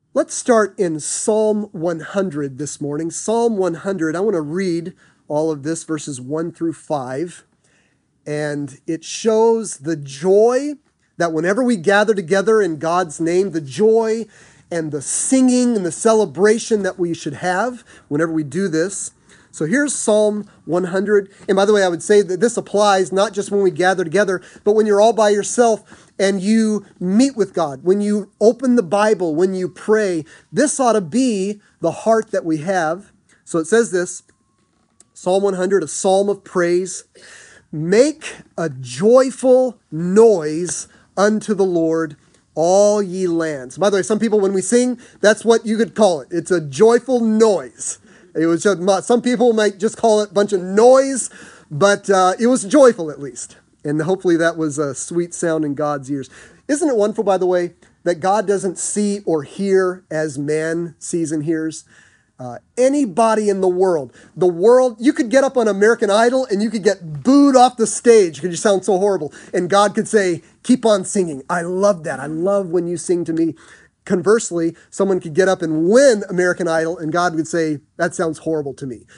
Let's start in Psalm 100 this morning. Psalm 100, I want to read all of this, verses 1 through 5. And it shows the joy that whenever we gather together in God's name, the joy and the singing and the celebration that we should have whenever we do this. So here's Psalm 100. And by the way, I would say that this applies not just when we gather together, but when you're all by yourself and you meet with God, when you open the Bible, when you pray. This ought to be the heart that we have. So it says this, Psalm 100, a psalm of praise. Make a joyful noise unto the Lord, all ye lands. By the way, some people, when we sing, that's what you could call it. It's a joyful noise. It was just, some people might just call it a bunch of noise, but it was joyful at least. And hopefully that was a sweet sound in God's ears. Isn't it wonderful, by the way, that God doesn't see or hear as man sees and hears? Anybody in the world, you could get up on American Idol and you could get booed off the stage because you sound so horrible. And God could say, keep on singing. I love that. I love when you sing to me. Conversely, someone could get up and win American Idol and God would say, that sounds horrible to me.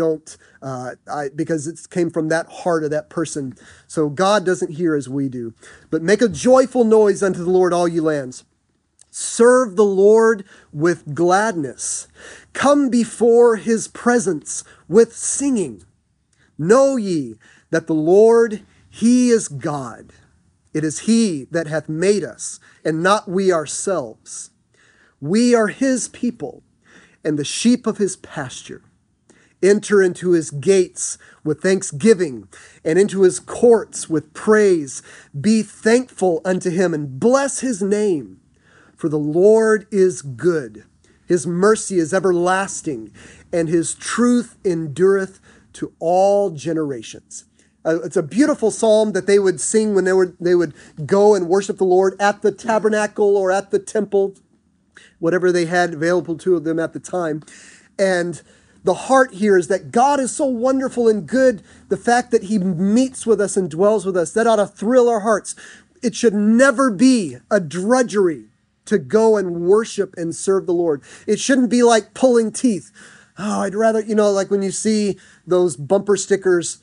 Because it came from that heart of that person. So God doesn't hear as we do. But make a joyful noise unto the Lord, all ye lands. Serve the Lord with gladness. Come before his presence with singing. Know ye that the Lord, he is God. It is he that hath made us, and not we ourselves. We are his people, and the sheep of his pasture. Enter into his gates with thanksgiving, and into his courts with praise. Be thankful unto him, and bless his name. For the Lord is good. His mercy is everlasting, and his truth endureth to all generations. It's a beautiful psalm that they would sing when they would go and worship the Lord at the tabernacle or at the temple, whatever they had available to them at the time. And the heart here is that God is so wonderful and good. The fact that he meets with us and dwells with us, that ought to thrill our hearts. It should never be a drudgery to go and worship and serve the Lord. It shouldn't be like pulling teeth. Oh, I'd rather, like when you see those bumper stickers,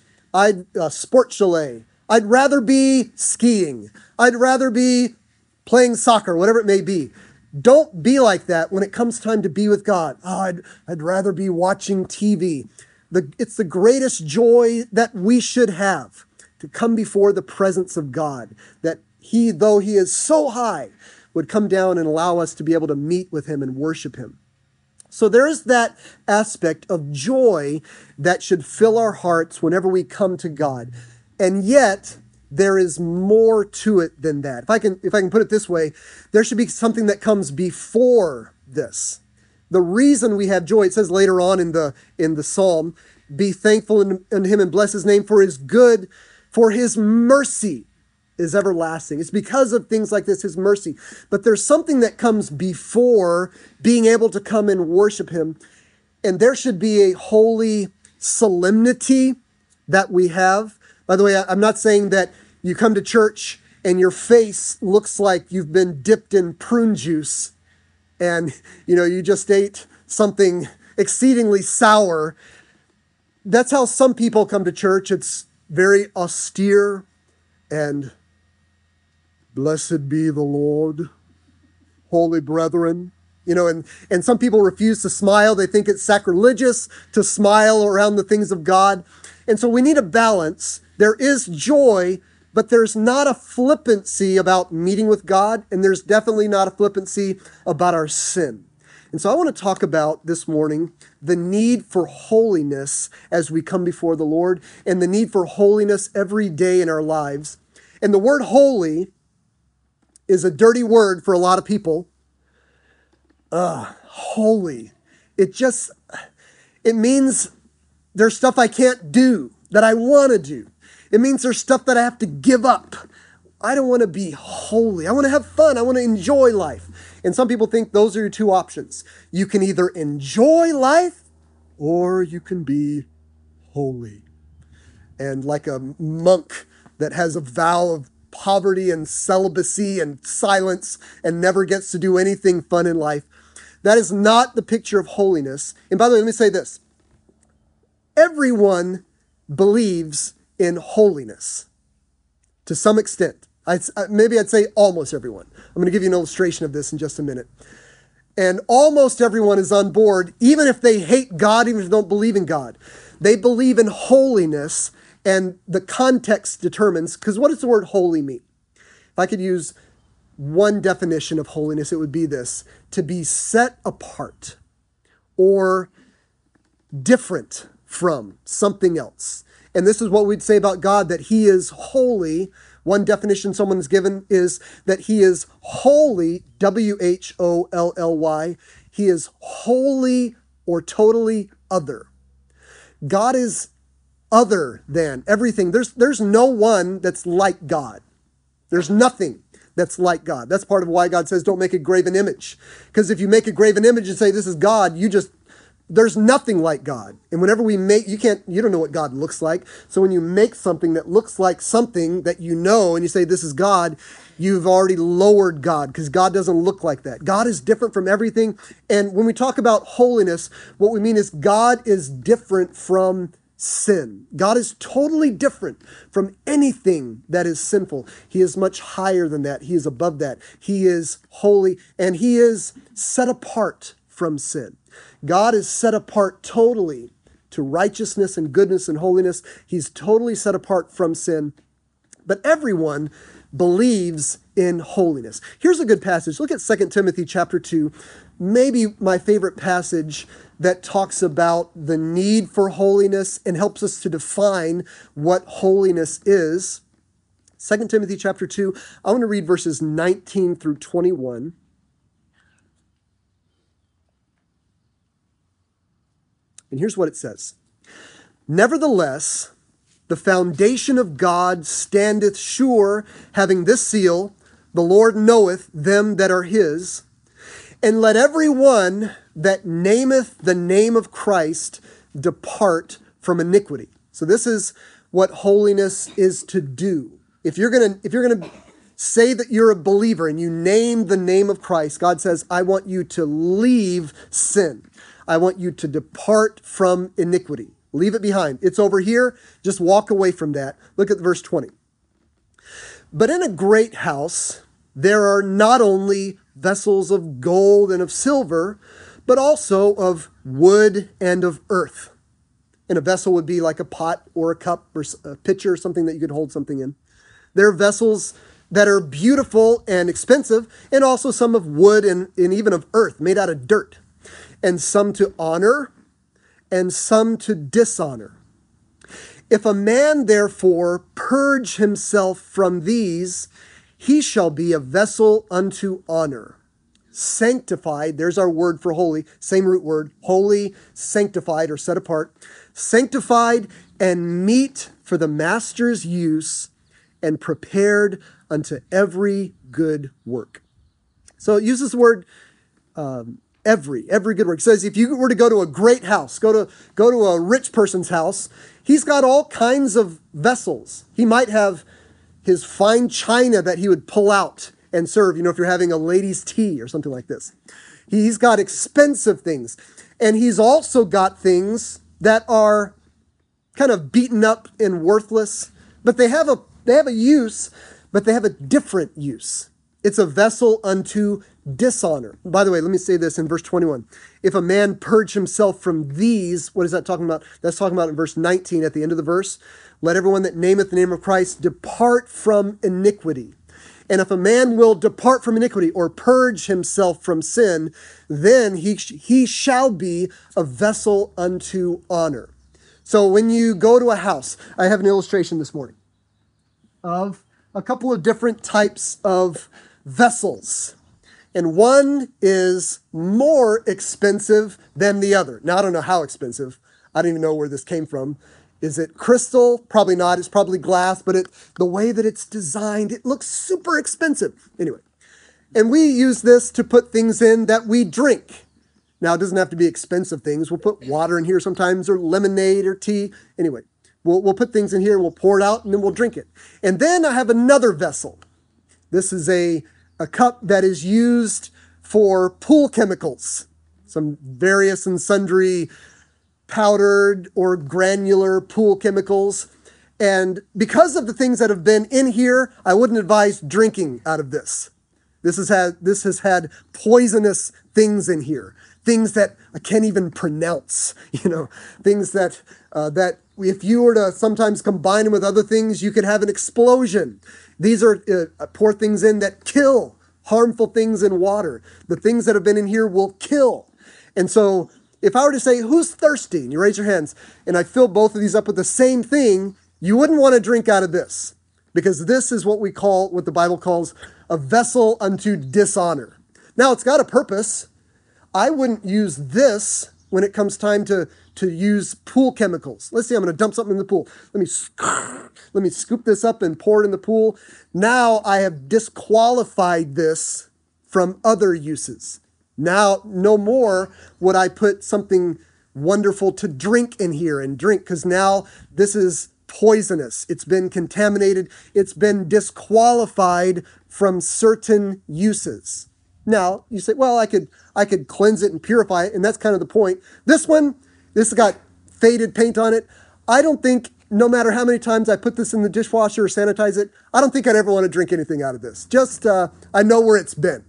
sport chalet. I'd rather be skiing. I'd rather be playing soccer, whatever it may be. Don't be like that when it comes time to be with God. Oh, I'd rather be watching TV. It's the greatest joy that we should have to come before the presence of God, that he, though he is so high, would come down and allow us to be able to meet with him and worship him. So there is that aspect of joy that should fill our hearts whenever we come to God. And yet, there is more to it than that. If I can put it this way, there should be something that comes before this. The reason we have joy, it says later on in the psalm, be thankful unto him and bless his name for his good, for his mercy is everlasting. It's because of things like this, his mercy. But there's something that comes before being able to come and worship him. And there should be a holy solemnity that we have. By the way, I'm not saying that you come to church and your face looks like you've been dipped in prune juice and you just ate something exceedingly sour. That's how some people come to church. It's very austere and blessed be the Lord, holy brethren. And some people refuse to smile. They think it's sacrilegious to smile around the things of God. And so we need a balance. There is joy, but there's not a flippancy about meeting with God, and there's definitely not a flippancy about our sin. And so I want to talk about this morning the need for holiness as we come before the Lord, and the need for holiness every day in our lives. And the word holy is a dirty word for a lot of people. Holy. It means there's stuff I can't do that I want to do. It means there's stuff that I have to give up. I don't want to be holy. I want to have fun. I want to enjoy life. And some people think those are your two options. You can either enjoy life or you can be holy. And like a monk that has a vow of poverty and celibacy and silence and never gets to do anything fun in life. That is not the picture of holiness. And by the way, let me say this. Everyone believes in holiness to some extent. Maybe I'd say almost everyone. I'm going to give you an illustration of this in just a minute. And almost everyone is on board, even if they hate God, even if they don't believe in God. They believe in holiness, and the context determines, because what does the word holy mean? If I could use one definition of holiness, it would be this: to be set apart or different from something else. And this is what we'd say about God, that he is holy. One definition someone has given is that he is holy, W-H-O-L-L-Y. He is wholly or totally other. God is other than everything. There's no one that's like God. There's nothing that's like God. That's part of why God says don't make a graven image. Because if you make a graven image and say this is God, there's nothing like God. And whenever we make, you don't know what God looks like. So when you make something that looks like something that you know and you say this is God, you've already lowered God, because God doesn't look like that. God is different from everything. And when we talk about holiness, what we mean is God is different from sin. God is totally different from anything that is sinful. He is much higher than that. He is above that. He is holy, and he is set apart from sin. God is set apart totally to righteousness and goodness and holiness. He's totally set apart from sin. But everyone believes in holiness. Here's a good passage. Look at 2 Timothy chapter 2, maybe my favorite passage that talks about the need for holiness and helps us to define what holiness is. 2 Timothy chapter 2, I want to read verses 19 through 21. And here's what it says. Nevertheless, the foundation of God standeth sure, having this seal, the Lord knoweth them that are his. And let every one that nameth the name of Christ depart from iniquity. So this is what holiness is to do. If you're gonna say that you're a believer and you name the name of Christ, God says, I want you to leave sin. I want you to depart from iniquity. Leave it behind. It's over here. Just walk away from that. Look at verse 20. But in a great house, there are not only vessels of gold and of silver, but also of wood and of earth. And a vessel would be like a pot or a cup or a pitcher or something that you could hold something in. There are vessels that are beautiful and expensive, and also some of wood and even of earth, made out of dirt. And some to honor, and some to dishonor. If a man therefore purge himself from these, he shall be a vessel unto honor, sanctified, there's our word for holy, same root word, holy, sanctified or set apart, sanctified and meet for the master's use, and prepared unto every good work. So it uses the word every good work. It says if you were to go to a great house, go to a rich person's house, he's got all kinds of vessels. He might have his fine china that he would pull out and serve, if you're having a lady's tea or something like this. He's got expensive things. And he's also got things that are kind of beaten up and worthless, but they have a use, but they have a different use. It's a vessel unto dishonor. By the way, let me say this in verse 21. If a man purge himself from these, what is that talking about? That's talking about in verse 19 at the end of the verse. Let everyone that nameth the name of Christ depart from iniquity. And if a man will depart from iniquity or purge himself from sin, then he shall be a vessel unto honor. So when you go to a house, I have an illustration this morning of a couple of different types of vessels. And one is more expensive than the other. Now, I don't know how expensive. I don't even know where this came from. Is it crystal? Probably not. It's probably glass, but the way that it's designed, it looks super expensive. Anyway, and we use this to put things in that we drink. Now, it doesn't have to be expensive things. We'll put water in here sometimes, or lemonade or tea. Anyway, we'll put things in here, we'll pour it out, and then we'll drink it. And then I have another vessel. This is a cup that is used for pool chemicals. some various and sundry powdered or granular pool chemicals. And because of the things that have been in here, I wouldn't advise drinking out of this. This has had poisonous things in here, things that I can't even pronounce, things that if you were to sometimes combine them with other things, you could have an explosion. These are pour things in that kill, harmful things in water. The things that have been in here will kill. And so if I were to say, who's thirsty? And you raise your hands, and I fill both of these up with the same thing, you wouldn't want to drink out of this, because this is what the Bible calls a vessel unto dishonor. Now, it's got a purpose. I wouldn't use this when it comes time to use pool chemicals. Let's see, I'm going to dump something in the pool. Let me scoop this up and pour it in the pool. Now I have disqualified this from other uses. Now, no more would I put something wonderful to drink in here and drink, because now this is poisonous. It's been contaminated. It's been disqualified from certain uses. Now, you say, well, I could cleanse it and purify it, and that's kind of the point. This has got faded paint on it. I don't think, no matter how many times I put this in the dishwasher or sanitize it, I don't think I'd ever want to drink anything out of this. Just, I know where it's been,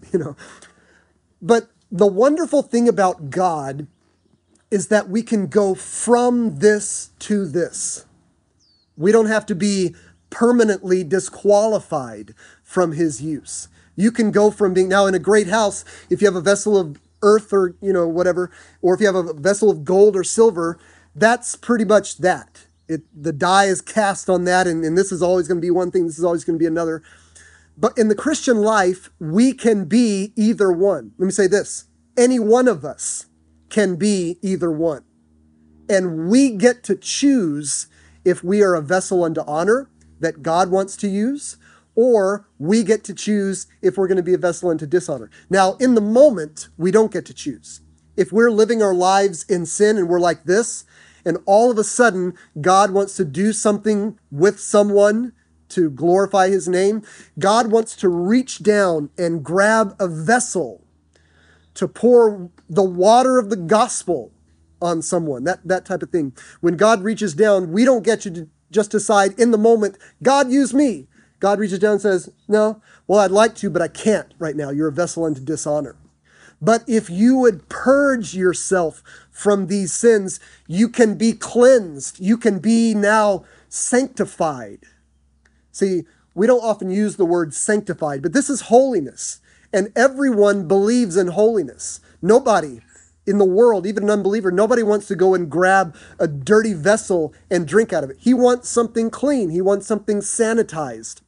But the wonderful thing about God is that we can go from this to this. We don't have to be permanently disqualified from his use. You can go from being, now in a great house, if you have a vessel of earth or, whatever, or if you have a vessel of gold or silver, that's pretty much that. The die is cast on that, and this is always going to be one thing, this is always going to be another. But in the Christian life, we can be either one. Let me say this. Any one of us can be either one. And we get to choose if we are a vessel unto honor that God wants to use, or we get to choose if we're going to be a vessel unto dishonor. Now, in the moment, we don't get to choose. If we're living our lives in sin and we're like this, and all of a sudden God wants to do something with someone to glorify his name, God wants to reach down and grab a vessel to pour the water of the gospel on someone, that type of thing. When God reaches down, we don't get to just decide in the moment, God, use me. God reaches down and says, no, well, I'd like to, but I can't right now. You're a vessel unto dishonor. But if you would purge yourself from these sins, you can be cleansed. You can be now sanctified. See, we don't often use the word sanctified, but this is holiness. And everyone believes in holiness. Nobody in the world, even an unbeliever, nobody wants to go and grab a dirty vessel and drink out of it. He wants something clean. He wants something sanitized.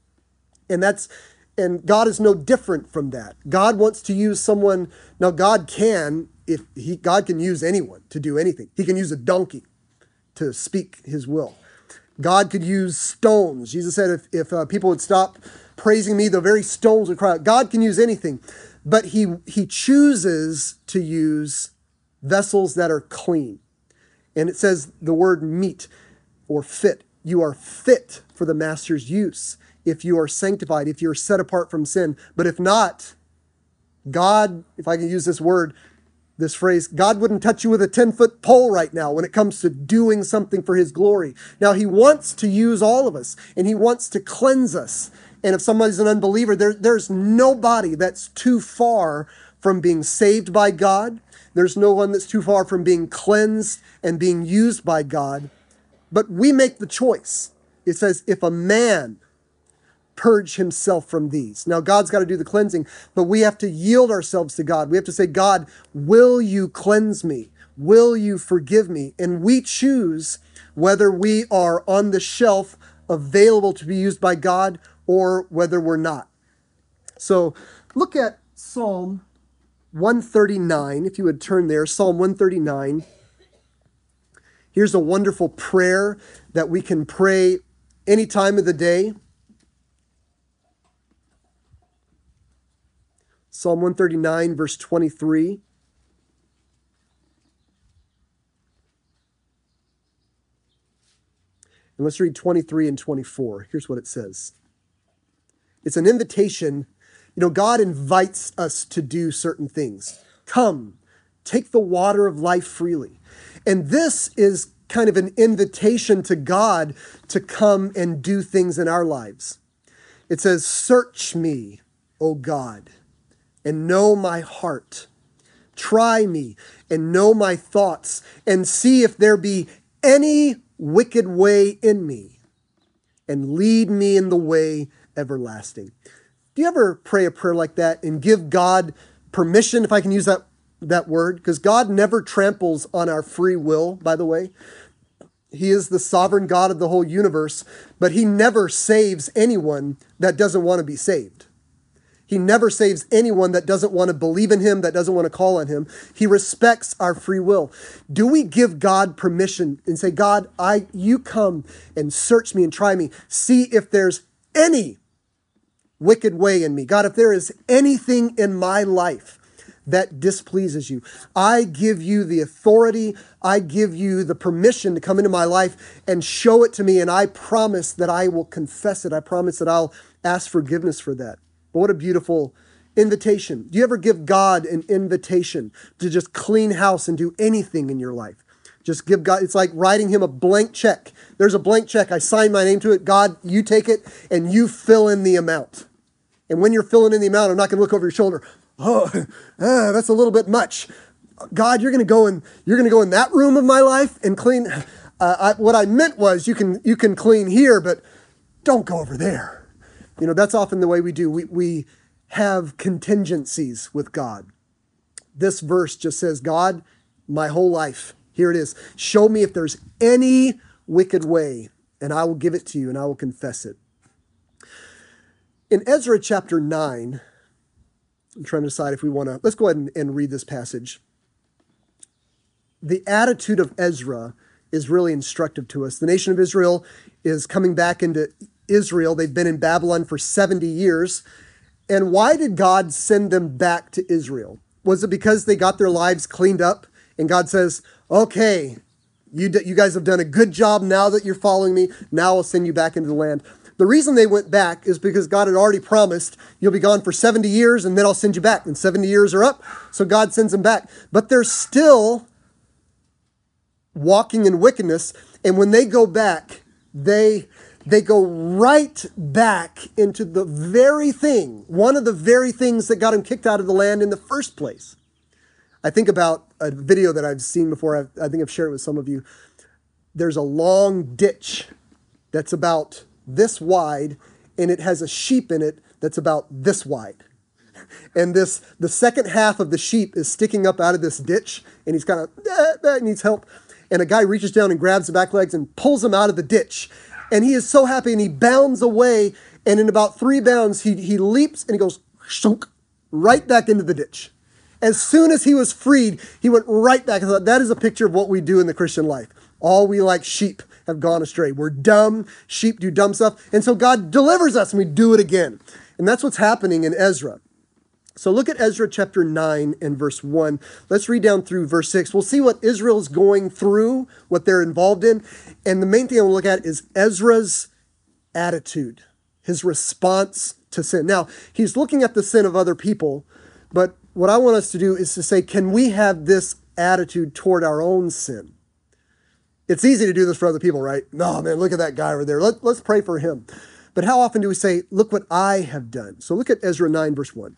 And God is no different from that. God wants to use someone. Now, God can use anyone to do anything. He can use a donkey to speak his will. God could use stones. Jesus said, if people would stop praising me, the very stones would cry out. God can use anything, but he chooses to use vessels that are clean. And it says the word meet or fit. You are fit for the master's use if you are sanctified, if you're set apart from sin. But if not, God, if I can use this phrase, God wouldn't touch you with a 10-foot pole right now when it comes to doing something for his glory. Now, he wants to use all of us, and he wants to cleanse us. And if somebody's an unbeliever, there's nobody that's too far from being saved by God. There's no one that's too far from being cleansed and being used by God. But we make the choice. It says, if a man purge himself from these. Now, God's got to do the cleansing, but we have to yield ourselves to God. We have to say, God, will you cleanse me? Will you forgive me? And we choose whether we are on the shelf available to be used by God or whether we're not. So look at Psalm 139, if you would turn there, Psalm 139. Here's a wonderful prayer that we can pray any time of the day. Psalm 139, verse 23. And let's read 23 and 24. Here's what it says. It's an invitation. God invites us to do certain things. Come, Take the water of life freely. And this is kind of an invitation to God to come and do things in our lives. It says, search me, O God, and know my heart. Try me and know my thoughts, and see if there be any wicked way in me, and lead me in the way everlasting. Do you ever pray a prayer like that and give God permission, if I can use that word? Because God never tramples on our free will, by the way. He is the sovereign God of the whole universe, but he never saves anyone that doesn't want to be saved. He never saves anyone that doesn't want to believe in him, that doesn't want to call on him. He respects our free will. Do we give God permission and say, God, you come and search me and try me. See if there's any wicked way in me. God, if there is anything in my life that displeases you, I give you the authority, I give you the permission to come into my life and show it to me, and I promise that I will confess it. I promise that I'll ask forgiveness for that. But what a beautiful invitation. Do you ever give God an invitation to just clean house and do anything in your life? Just give God, it's like writing him a blank check. There's a blank check. I sign my name to it. God, you take it and you fill in the amount. And when you're filling in the amount, I'm not going to look over your shoulder. That's a little bit much. God, you're going to go in that room of my life and clean. What I meant was you can clean here, but don't go over there. You know, that's often the way we do. We have contingencies with God. This verse just says, God, my whole life, here it is. Show me if there's any wicked way, and I will give it to you, and I will confess it. In Ezra chapter 9, I'm trying to decide if we want to, let's go ahead and read this passage. The attitude of Ezra is really instructive to us. The nation of Israel is coming back into Israel. They've been in Babylon for 70 years. And why did God send them back to Israel? Was it because they got their lives cleaned up? And God says, okay, you guys have done a good job now that you're following me. Now I'll send you back into the land. The reason they went back is because God had already promised, you'll be gone for 70 years and then I'll send you back. And 70 years are up, so God sends them back. But they're still walking in wickedness. And when they go back, they go right back into the very thing, one of the very things that got them kicked out of the land in the first place. I think about a video that I've seen before. I think I've shared it with some of you. There's a long ditch that's about this wide, and it has a sheep in it that's about this wide. And the second half of the sheep is sticking up out of this ditch, and he's kind of, needs help. And a guy reaches down and grabs the back legs and pulls him out of the ditch. And he is so happy, and he bounds away, and in about 3 bounds, he leaps, and he goes, shunk, right back into the ditch. As soon as he was freed, he went right back. I thought, that is a picture of what we do in the Christian life. All we like sheep have gone astray. We're dumb. Sheep do dumb stuff. And so God delivers us and we do it again. And that's what's happening in Ezra. So look at Ezra chapter 9 and verse 1. Let's read down through verse 6. We'll see what Israel's going through, what they're involved in. And the main thing I want to look at is Ezra's attitude, his response to sin. Now, he's looking at the sin of other people, but what I want us to do is to say, can we have this attitude toward our own sin? It's easy to do this for other people, right? No, man, look at that guy over there. Let's pray for him. But how often do we say, look what I have done? So look at Ezra 9, verse 1.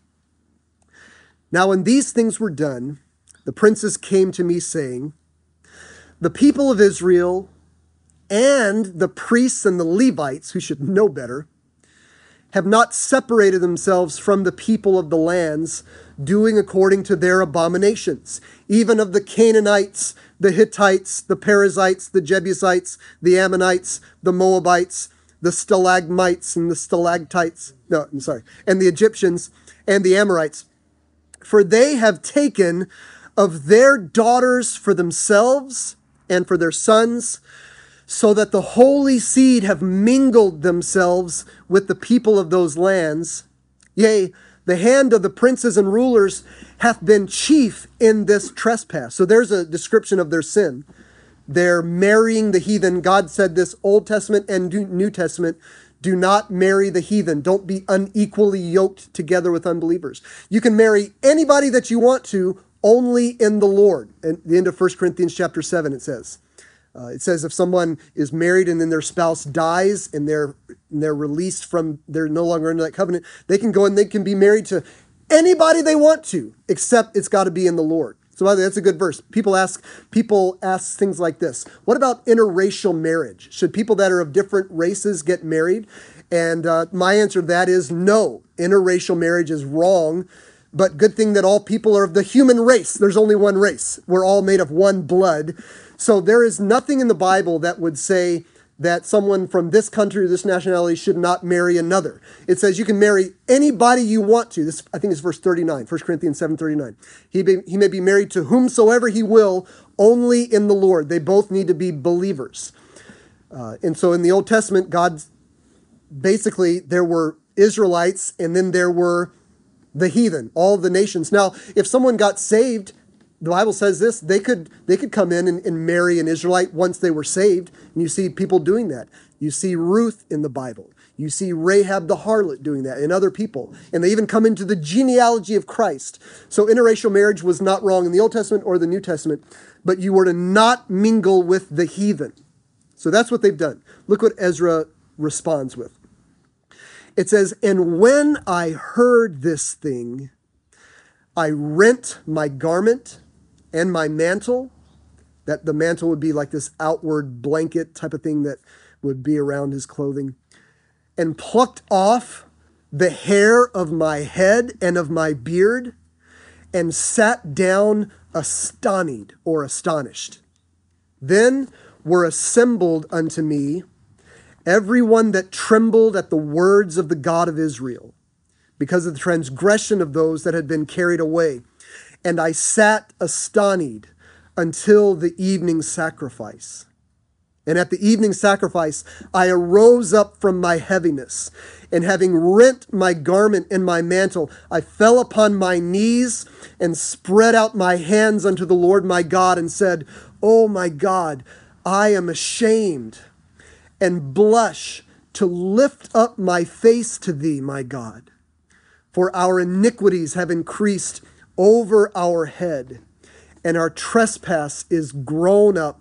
Now, when these things were done, the princes came to me saying, the people of Israel and the priests and the Levites, who should know better, have not separated themselves from the people of the lands, doing according to their abominations, even of the Canaanites, the Hittites, the Perizzites, the Jebusites, the Ammonites, the Moabites, the stalagmites and the stalactites, and the Egyptians and the Amorites. For they have taken of their daughters for themselves and for their sons, so that the holy seed have mingled themselves with the people of those lands. Yea, the hand of the princes and rulers hath been chief in this trespass. So there's a description of their sin. They're marrying the heathen. God said this, Old Testament and New Testament, do not marry the heathen. Don't be unequally yoked together with unbelievers. You can marry anybody that you want to, only in the Lord. At the end of 1 Corinthians chapter 7, it says if someone is married and then their spouse dies and they're released from, they're no longer under that covenant, they can go and they can be married to anybody they want to, except it's got to be in the Lord. So by the way, that's a good verse. People ask things like this. What about interracial marriage? Should people that are of different races get married? And my answer to that is no. Interracial marriage is wrong, but good thing that all people are of the human race. There's only one race. We're all made of one blood. So there is nothing in the Bible that would say that someone from this country or this nationality should not marry another. It says you can marry anybody you want to. This, I think, is verse 39, 1 Corinthians 7:39. He may be married to whomsoever he will, only in the Lord. They both need to be believers. And so in the Old Testament, basically, there were Israelites and then there were the heathen, all the nations. Now, if someone got saved, the Bible says this, they could come in and marry an Israelite once they were saved. And you see people doing that. You see Ruth in the Bible. You see Rahab the harlot doing that and other people. And they even come into the genealogy of Christ. So interracial marriage was not wrong in the Old Testament or the New Testament, but you were to not mingle with the heathen. So that's what they've done. Look what Ezra responds with. It says, "And when I heard this thing, I rent my garment and my mantle," that the mantle would be like this outward blanket type of thing that would be around his clothing, "and plucked off the hair of my head and of my beard, and sat down astonied," or astonished. "Then were assembled unto me every one that trembled at the words of the God of Israel, because of the transgression of those that had been carried away. And I sat astonied until the evening sacrifice. And at the evening sacrifice, I arose up from my heaviness, and having rent my garment and my mantle, I fell upon my knees and spread out my hands unto the Lord my God and said, O my God, I am ashamed and blush to lift up my face to thee, my God. For our iniquities have increased over our head, and our trespass is grown up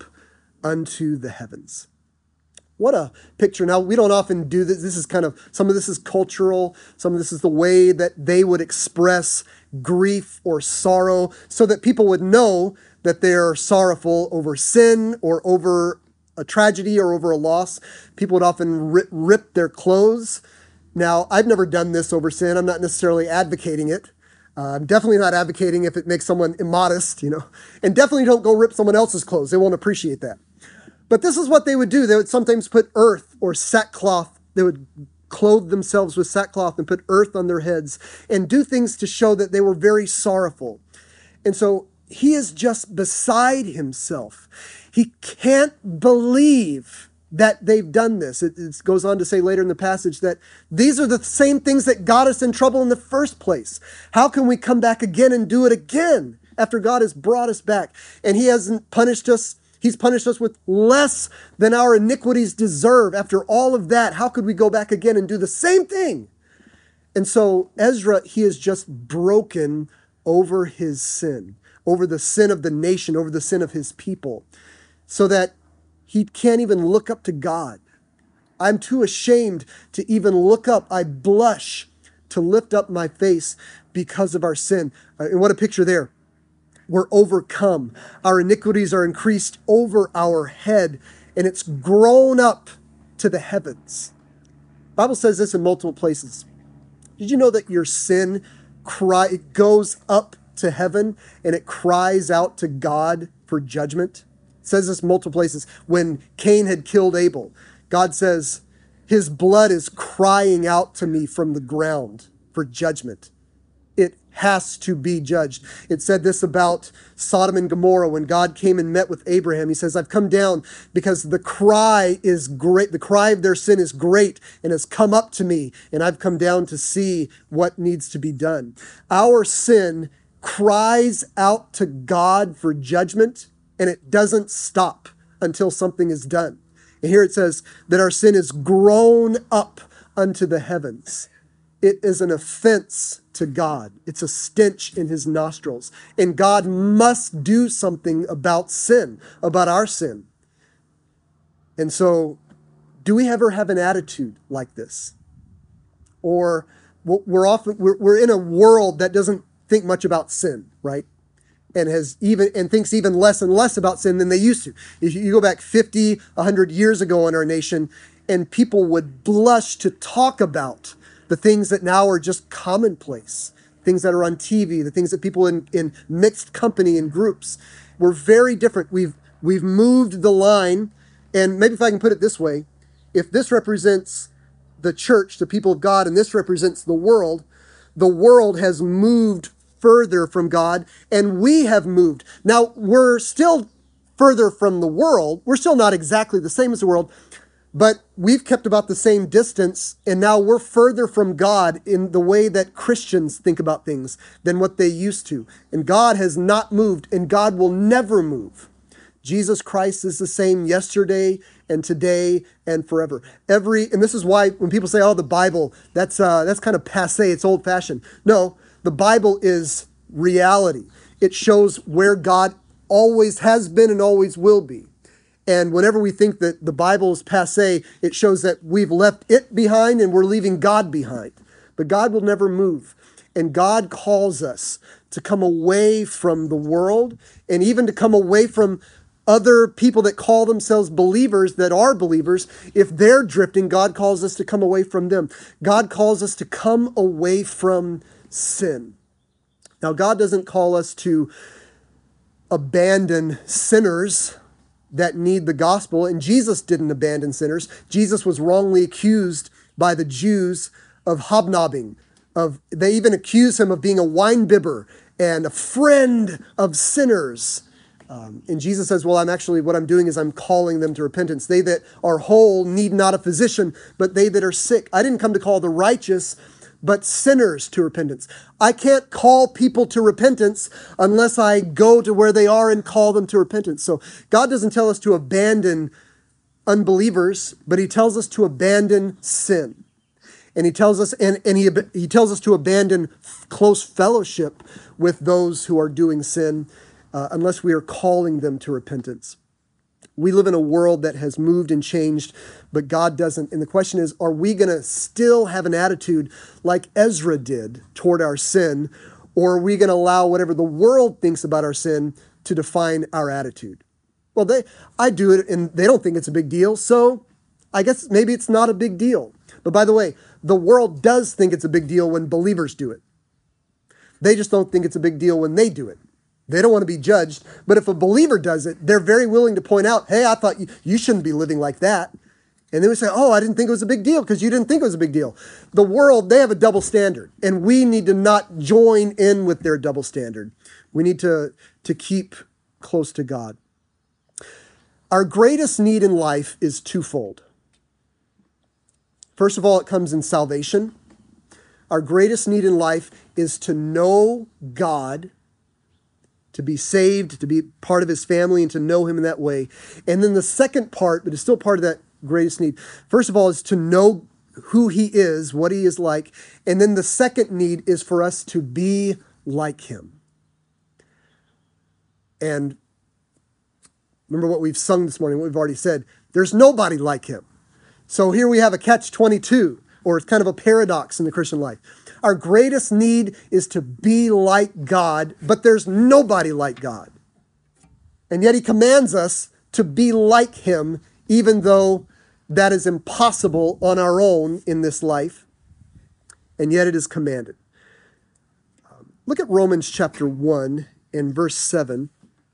unto the heavens." What a picture. Now, we don't often do this. This is some of this is cultural. Some of this is the way that they would express grief or sorrow so that people would know that they're sorrowful over sin or over a tragedy or over a loss. People would often rip their clothes. Now, I've never done this over sin. I'm not necessarily advocating it. I'm definitely not advocating if it makes someone immodest, and definitely don't go rip someone else's clothes. They won't appreciate that. But this is what they would do. They would sometimes put earth or sackcloth. They would clothe themselves with sackcloth and put earth on their heads and do things to show that they were very sorrowful. And so he is just beside himself. He can't believe that they've done this. It goes on to say later in the passage that these are the same things that got us in trouble in the first place. How can we come back again and do it again after God has brought us back? And he hasn't punished us. He's punished us with less than our iniquities deserve. After all of that, how could we go back again and do the same thing? And so Ezra, he is just broken over his sin, over the sin of the nation, over the sin of his people, so that he can't even look up to God. I'm too ashamed to even look up. I blush to lift up my face because of our sin. And what a picture there. We're overcome. Our iniquities are increased over our head, and it's grown up to the heavens. The Bible says this in multiple places. Did you know that your sin it goes up to heaven and it cries out to God for judgment? It says this in multiple places. When Cain had killed Abel, God says, his blood is crying out to me from the ground for judgment. It has to be judged. It said this about Sodom and Gomorrah when God came and met with Abraham. He says, I've come down because the cry is great. The cry of their sin is great and has come up to me, and I've come down to see what needs to be done. Our sin cries out to God for judgment, and it doesn't stop until something is done. And here it says that our sin is grown up unto the heavens. it is an offense to God. It's a stench in his nostrils. And God must do something about sin, about our sin. And so, do we ever have an attitude like this? Or we're in a world that doesn't think much about sin, right? And thinks even less and less about sin than they used to. If you go back 50, 100 years ago in our nation, and people would blush to talk about the things that now are just commonplace, things that are on TV, the things that people in mixed company and groups. We're very different. We've moved the line, and maybe if I can put it this way, if this represents the church, the people of God, and this represents the world has moved further from God, and we have moved. Now, we're still further from the world. We're still not exactly the same as the world, but we've kept about the same distance, and now we're further from God in the way that Christians think about things than what they used to. And God has not moved, and God will never move. Jesus Christ is the same yesterday and today and forever. And this is why when people say, "Oh, the Bible, that's kind of passé, it's old-fashioned." No, the Bible is reality. It shows where God always has been and always will be. And whenever we think that the Bible is passé, it shows that we've left it behind and we're leaving God behind. But God will never move. And God calls us to come away from the world and even to come away from other people that call themselves believers, that are believers. If they're drifting, God calls us to come away from them. God calls us to come away from sin. Now, God doesn't call us to abandon sinners that need the gospel, and Jesus didn't abandon sinners. Jesus was wrongly accused by the Jews of hobnobbing. They even accused him of being a winebibber and a friend of sinners. And Jesus says, well, what I'm doing is I'm calling them to repentance. They that are whole need not a physician, but they that are sick. I didn't come to call the righteous, but sinners to repentance. I can't call people to repentance unless I go to where they are and call them to repentance. So God doesn't tell us to abandon unbelievers, but he tells us to abandon sin. And he tells us, he tells us to abandon close fellowship with those who are doing sin, unless we are calling them to repentance. We live in a world that has moved and changed, but God doesn't. And the question is, are we going to still have an attitude like Ezra did toward our sin, or are we going to allow whatever the world thinks about our sin to define our attitude? Well, I do it, and they don't think it's a big deal, so I guess maybe it's not a big deal. But by the way, the world does think it's a big deal when believers do it. They just don't think it's a big deal when they do it. They don't want to be judged. But if a believer does it, they're very willing to point out, hey, I thought you shouldn't be living like that. And they would say, oh, I didn't think it was a big deal because you didn't think it was a big deal. The world, they have a double standard, and we need to not join in with their double standard. We need to keep close to God. Our greatest need in life is twofold. First of all, it comes in salvation. Our greatest need in life is to know God, to be saved, to be part of his family, and to know him in that way. And then the second part, but it's still part of that greatest need, first of all, is to know who he is, what he is like. And then the second need is for us to be like him. And remember what we've sung this morning, what we've already said. There's nobody like him. So here we have a catch-22, or it's kind of a paradox in the Christian life. Our greatest need is to be like God, but there's nobody like God. And yet he commands us to be like him, even though that is impossible on our own in this life. And yet it is commanded. Look at Romans chapter 1 and verse 7.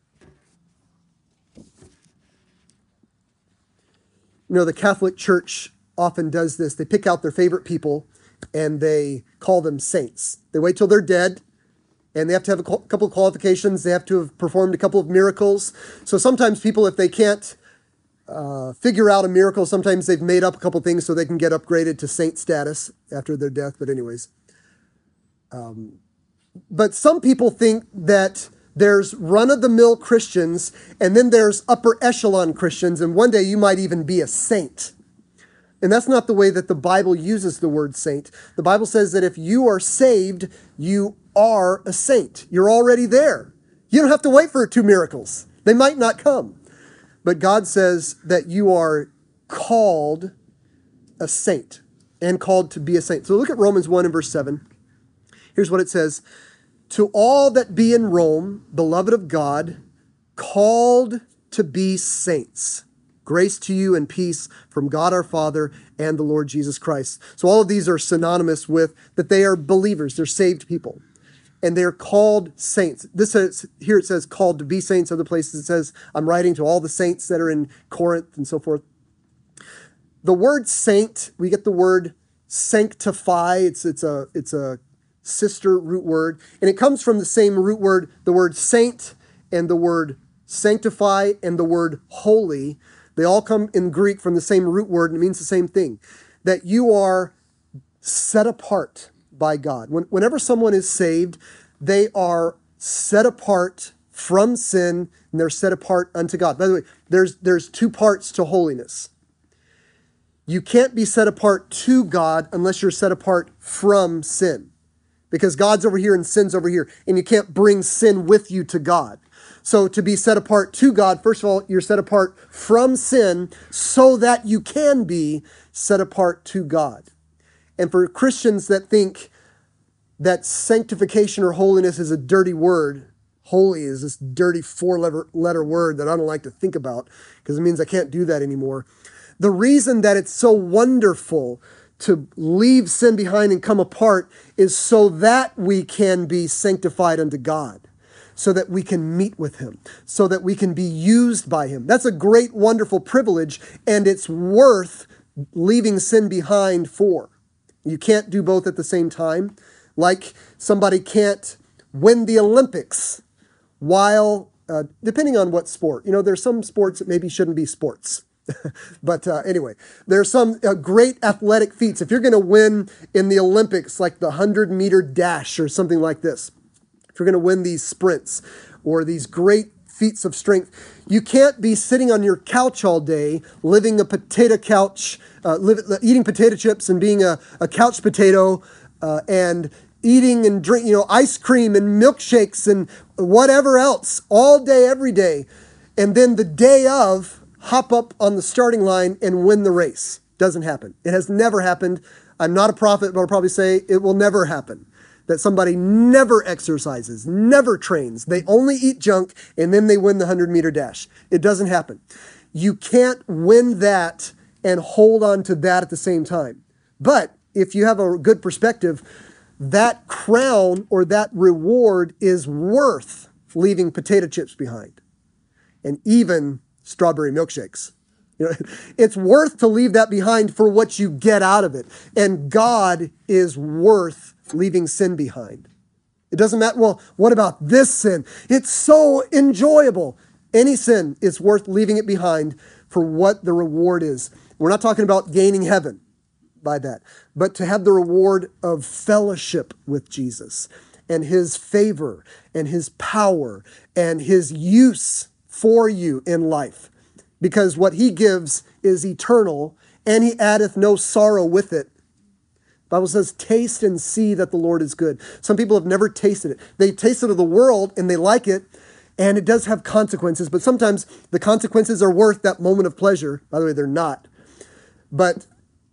You know, the Catholic Church often does this. They pick out their favorite people and they call them saints. They wait till they're dead, and they have to have a couple of qualifications. They have to have performed a couple of miracles. So sometimes people, if they can't figure out a miracle, sometimes they've made up a couple things so they can get upgraded to saint status after their death. But anyways. But some people think that there's run-of-the-mill Christians, and then there's upper echelon Christians, and one day you might even be a saint. And that's not the way that the Bible uses the word saint. The Bible says that if you are saved, you are a saint. You're already there. You don't have to wait for 2 miracles. They might not come. But God says that you are called a saint and called to be a saint. So look at Romans 1 and verse 7. Here's what it says. To all that be in Rome, beloved of God, called to be saints. Grace to you and peace from God our Father and the Lord Jesus Christ. So all of these are synonymous with that they are believers. They're saved people. And they're called saints. Here it says called to be saints. Other places it says, I'm writing to all the saints that are in Corinth and so forth. The word saint, we get the word sanctify. It's a sister root word. And it comes from the same root word, the word saint and the word sanctify and the word holy. They all come in Greek from the same root word, and it means the same thing, that you are set apart by God. Whenever someone is saved, they are set apart from sin, and they're set apart unto God. By the way, there's 2 parts to holiness. You can't be set apart to God unless you're set apart from sin, because God's over here and sin's over here, and you can't bring sin with you to God. So to be set apart to God, first of all, you're set apart from sin so that you can be set apart to God. And for Christians that think that sanctification or holiness is a dirty word, holy is this dirty 4-letter word that I don't like to think about because it means I can't do that anymore. The reason that it's so wonderful to leave sin behind and come apart is so that we can be sanctified unto God, so that we can meet with him, so that we can be used by him. That's a great, wonderful privilege, and it's worth leaving sin behind for. You can't do both at the same time. Like somebody can't win the Olympics while, depending on what sport. There's some sports that maybe shouldn't be sports. But anyway, there's some great athletic feats. If you're going to win in the Olympics, like the 100-meter dash or something like this, if you're going to win these sprints or these great feats of strength, you can't be sitting on your couch all day, living a potato couch, eating potato chips and being a couch potato, and eating and drink, ice cream and milkshakes and whatever else all day, every day. And then the day of, hop up on the starting line and win the race. Doesn't happen. It has never happened. I'm not a prophet, but I'll probably say it will never happen. That somebody never exercises, never trains. They only eat junk and then they win the 100-meter dash. It doesn't happen. You can't win that and hold on to that at the same time. But if you have a good perspective, that crown or that reward is worth leaving potato chips behind and even strawberry milkshakes. It's worth to leave that behind for what you get out of it. And God is worth leaving sin behind. It doesn't matter, well, what about this sin? It's so enjoyable. Any sin is worth leaving it behind for what the reward is. We're not talking about gaining heaven by that, but to have the reward of fellowship with Jesus and his favor and his power and his use for you in life. Because what he gives is eternal, and he addeth no sorrow with it. The Bible says, taste and see that the Lord is good. Some people have never tasted it. They tasted of the world and they like it, and it does have consequences, but sometimes the consequences are worth that moment of pleasure. By the way, they're not. But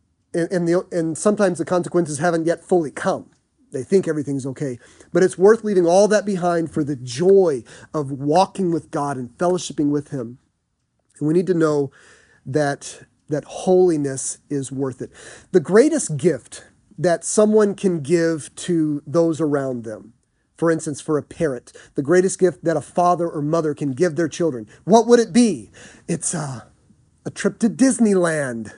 and sometimes the consequences haven't yet fully come. They think everything's okay. But it's worth leaving all that behind for the joy of walking with God and fellowshipping with him. And we need to know that holiness is worth it. The greatest gift that someone can give to those around them, for instance, for a parent, the greatest gift that a father or mother can give their children, what would it be? It's a trip to Disneyland.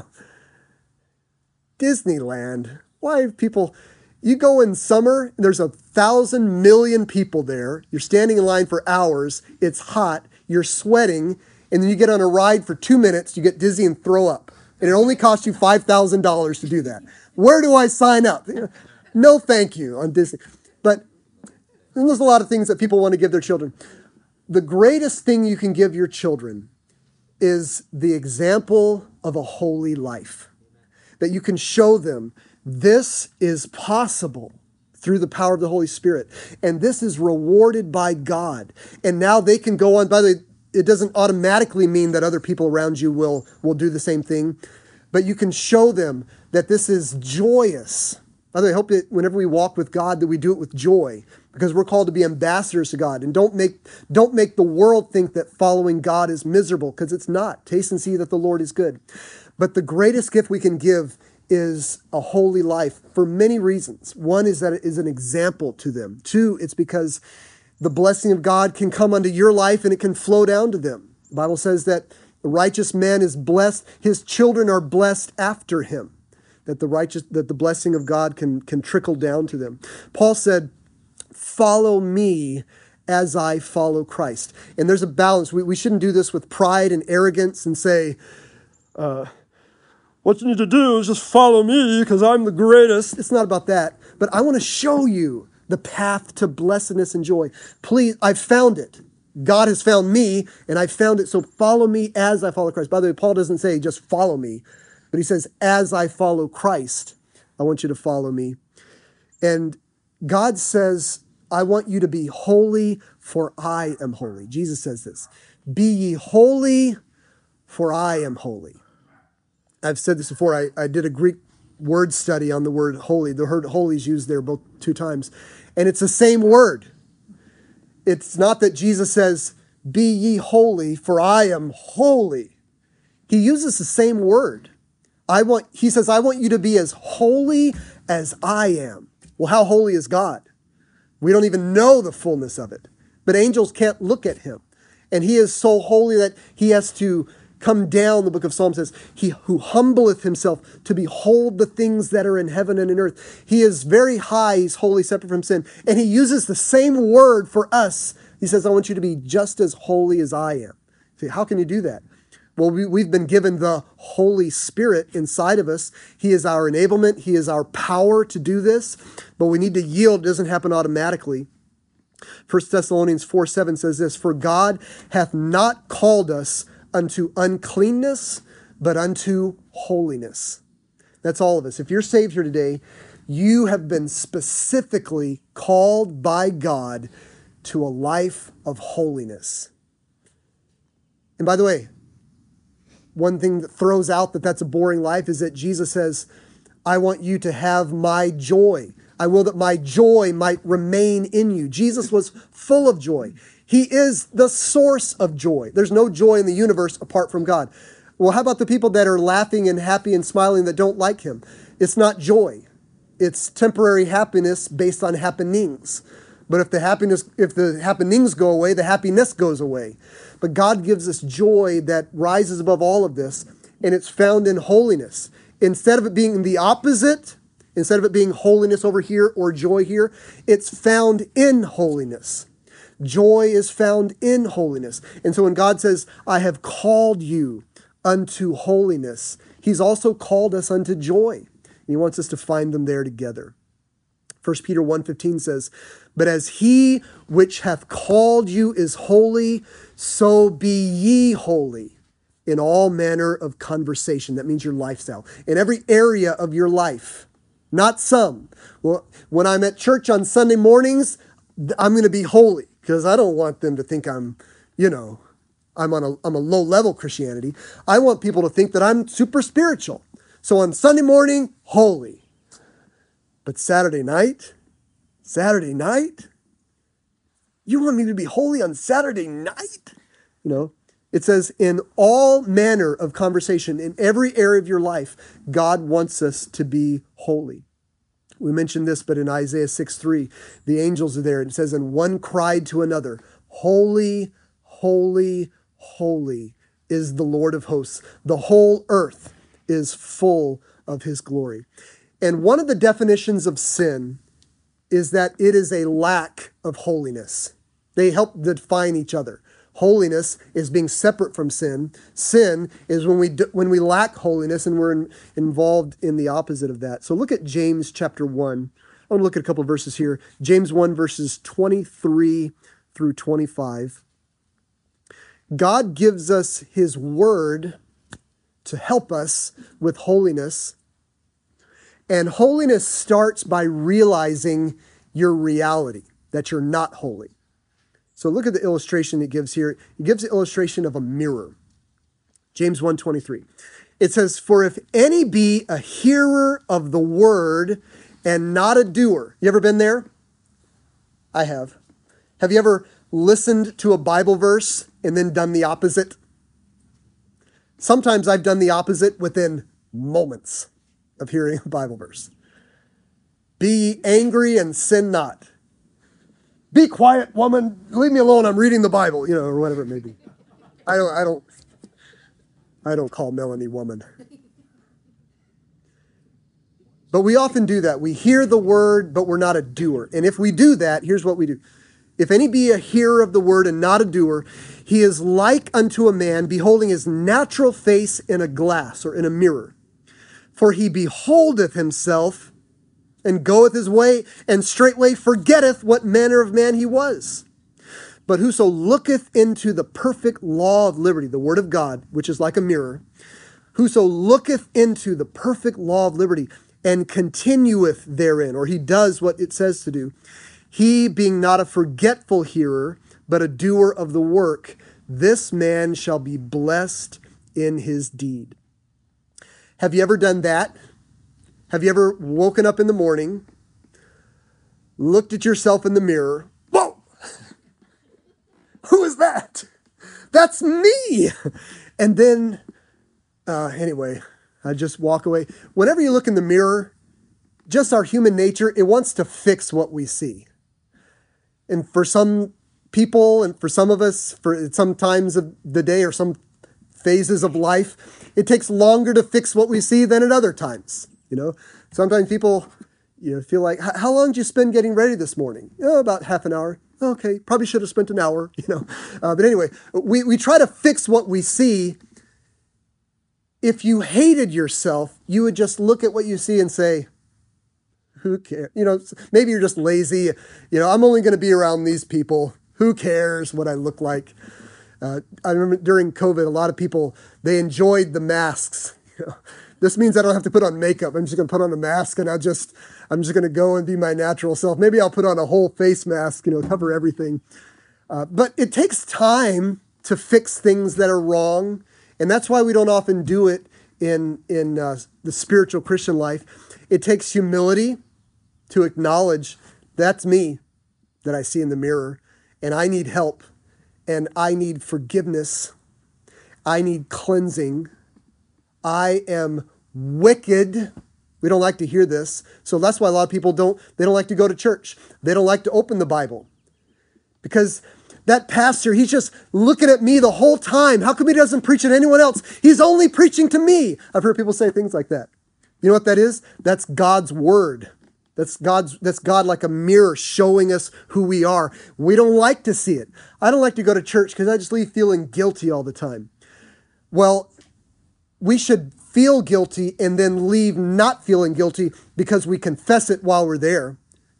Disneyland. Why have people... You go in summer, and there's 1,000 million people there. You're standing in line for hours. It's hot. You're sweating. And then you get on a ride for 2 minutes. You get dizzy and throw up. And it only costs you $5,000 to do that. Where do I sign up? No thank you on Disney. But there's a lot of things that people want to give their children. The greatest thing you can give your children is the example of a holy life. that you can show them this is possible through the power of the Holy Spirit. And this is rewarded by God. And now they can go on. By the way, it doesn't automatically mean that other people around you will do the same thing, but you can show them that this is joyous. By the way, I hope that whenever we walk with God, that we do it with joy, because we're called to be ambassadors to God. And don't make the world think that following God is miserable, because it's not. Taste and see that the Lord is good. But the greatest gift we can give is a holy life for many reasons. One is that it is an example to them. Two, it's because the blessing of God can come unto your life and it can flow down to them. The Bible says that the righteous man is blessed. His children are blessed after him. That the blessing of God can trickle down to them. Paul said, follow me as I follow Christ. And there's a balance. We shouldn't do this with pride and arrogance and say, what you need to do is just follow me because I'm the greatest. It's not about that. But I want to show you the path to blessedness and joy. Please, I've found it. God has found me, and I've found it. So follow me as I follow Christ. By the way, Paul doesn't say just follow me, but he says, as I follow Christ, I want you to follow me. And God says, I want you to be holy, for I am holy. Jesus says this, be ye holy, for I am holy. I've said this before. I did a Greek word study on the word holy. The word holy is used there both 2 times. And it's the same word. It's not that Jesus says, be ye holy, for I am holy. He uses the same word. He says, I want you to be as holy as I am. Well, how holy is God? We don't even know the fullness of it. But angels can't look at him. And he is so holy that he has to come down. The book of Psalms says, he who humbleth himself to behold the things that are in heaven and in earth. He is very high. He's holy, separate from sin. And he uses the same word for us. He says, I want you to be just as holy as I am. See, how can you do that? Well, we've been given the Holy Spirit inside of us. He is our enablement. He is our power to do this. But we need to yield. It doesn't happen automatically. 1 Thessalonians 4:7 says this, for God hath not called us unto uncleanness, but unto holiness. That's all of us. If you're saved here today, you have been specifically called by God to a life of holiness. And by the way, one thing that throws out that that's a boring life is that Jesus says, I want you to have my joy. I will that my joy might remain in you. Jesus was full of joy. He is the source of joy. There's no joy in the universe apart from God. Well, how about the people that are laughing and happy and smiling that don't like him? It's not joy. It's temporary happiness based on happenings. But if the happenings go away, the happiness goes away. But God gives us joy that rises above all of this, and it's found in holiness. Instead of it being the opposite, instead of it being holiness over here or joy here, it's found in holiness. Joy is found in holiness. And so when God says, I have called you unto holiness, he's also called us unto joy. And he wants us to find them there together. 1 Peter 1:15 says, but as he which hath called you is holy, so be ye holy in all manner of conversation. That means your lifestyle. In every area of your life, not some. Well, when I'm at church on Sunday mornings, I'm going to be holy because I don't want them to think I'm a low-level Christianity. I want people to think that I'm super spiritual. So on Sunday morning, holy. But Saturday night? You want me to be holy on Saturday night? It says in all manner of conversation, in every area of your life, God wants us to be holy. We mentioned this, but in Isaiah 6:3, the angels are there. And it says, and one cried to another, holy, holy, holy is the Lord of hosts. The whole earth is full of his glory. And one of the definitions of sin is that it is a lack of holiness. They help define each other. Holiness is being separate from sin. Sin is when we lack holiness and we're involved in the opposite of that. So look at James chapter 1. I want to look at a couple of verses here. James 1 verses 23 through 25. God gives us his word to help us with holiness. And holiness starts by realizing your reality, that you're not holy. So look at the illustration it gives here. It gives the illustration of a mirror. James 1:23. It says, "For if any be a hearer of the word and not a doer." You ever been there? I have. Have you ever listened to a Bible verse and then done the opposite? Sometimes I've done the opposite within moments of hearing a Bible verse. Be angry and sin not. Be quiet, woman. Leave me alone. I'm reading the Bible, or whatever it may be. I don't call Melanie woman. But we often do that. We hear the word, but we're not a doer. And if we do that, here's what we do. If any be a hearer of the word and not a doer, he is like unto a man beholding his natural face in a glass or in a mirror. For he beholdeth himself and goeth his way, and straightway forgetteth what manner of man he was. But whoso looketh into the perfect law of liberty, the word of God, which is like a mirror, whoso looketh into the perfect law of liberty and continueth therein, or he does what it says to do, he being not a forgetful hearer, but a doer of the work, this man shall be blessed in his deed. Have you ever done that? Have you ever woken up in the morning, looked at yourself in the mirror? Whoa! Who is that? That's me! And then, anyway, I just walk away. Whenever you look in the mirror, just our human nature, it wants to fix what we see. And for some people and for some of us, for some times of the day or some phases of life, it takes longer to fix what we see than at other times. Sometimes people, feel like, how long did you spend getting ready this morning? Oh, about half an hour. Okay, probably should have spent an hour, But anyway, we try to fix what we see. If you hated yourself, you would just look at what you see and say, who cares? Maybe you're just lazy. I'm only going to be around these people. Who cares what I look like? I remember during COVID, a lot of people, they enjoyed the masks. This means I don't have to put on makeup. I'm just going to put on a mask and I'm just going to go and be my natural self. Maybe I'll put on a whole face mask, cover everything. But it takes time to fix things that are wrong. And that's why we don't often do it in the spiritual Christian life. It takes humility to acknowledge that's me that I see in the mirror. And I need help. And I need forgiveness. I need cleansing. I am wicked. We don't like to hear this. So that's why a lot of people don't like to go to church. They don't like to open the Bible. Because that pastor, he's just looking at me the whole time. How come he doesn't preach at anyone else? He's only preaching to me. I've heard people say things like that. You know what that is? That's God's word. That's God like a mirror showing us who we are. We don't like to see it. I don't like to go to church because I just leave feeling guilty all the time. Well, we should feel guilty and then leave not feeling guilty because we confess it while we're there.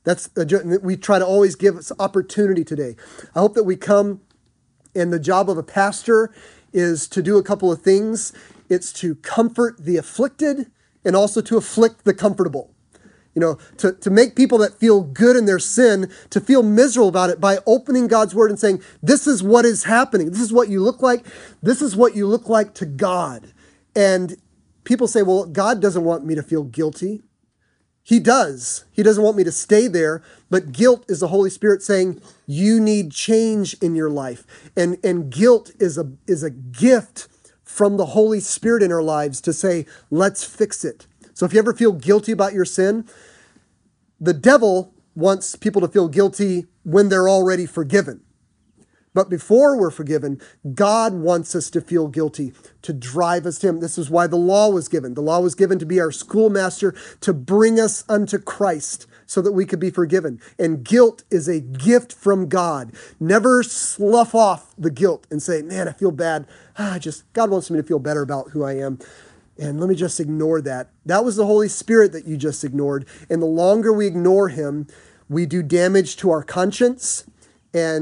We try to always give us opportunity today. I hope that we come, and the job of a pastor is to do a couple of things. It's to comfort the afflicted and also to afflict the comfortable. To make people that feel good in their sin, to feel miserable about it by opening God's word and saying, this is what is happening. This is what you look like. This is what you look like to God. And people say, well, God doesn't want me to feel guilty. He does. He doesn't want me to stay there. But guilt is the Holy Spirit saying, you need change in your life. And guilt is a gift from the Holy Spirit in our lives to say, let's fix it. So if you ever feel guilty about your sin, the devil wants people to feel guilty when they're already forgiven. But before we're forgiven, God wants us to feel guilty, to drive us to Him. This is why the law was given. The law was given to be our schoolmaster, to bring us unto Christ so that we could be forgiven. And guilt is a gift from God. Never slough off the guilt and say, man, I feel bad. God wants me to feel better about who I am. And let me just ignore that. That was the Holy Spirit that you just ignored. And the longer we ignore Him, we do damage to our conscience, and